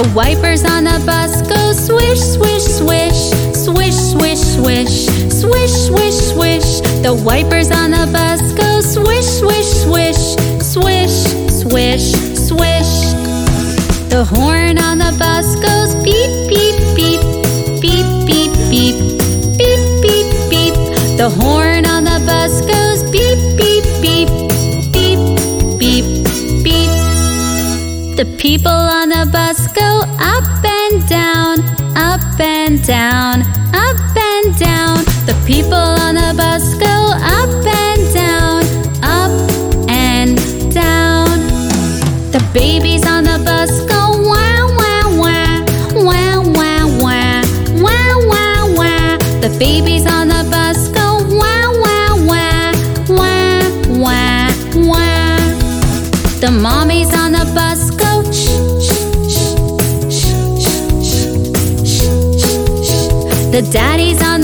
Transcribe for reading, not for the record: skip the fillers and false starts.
The wipers on the bus go swish, swish, swish, swish, swish, swish, swish, swish, swish. The wipers on the bus go swish, swish, swish, swish, swish, swish. The horn on the bus goes beep, beep, beep, beep, beep, beep, beep, beep, beep. The horn on the bus goes beep, beep, beep, beep, beep, beep. The people on the bus go up and down, up and down, up and down. The people on the bus go up and down, up and down. The babies on the bus go wah, wah, wah, wah, wah, wah, wah, wah, wah. The babies on the bus go wah, wah, wah, wah, wah, wah. The mommies on the bus go shh, shh, shh, shh, shh, shh, shh, shh. The daddies on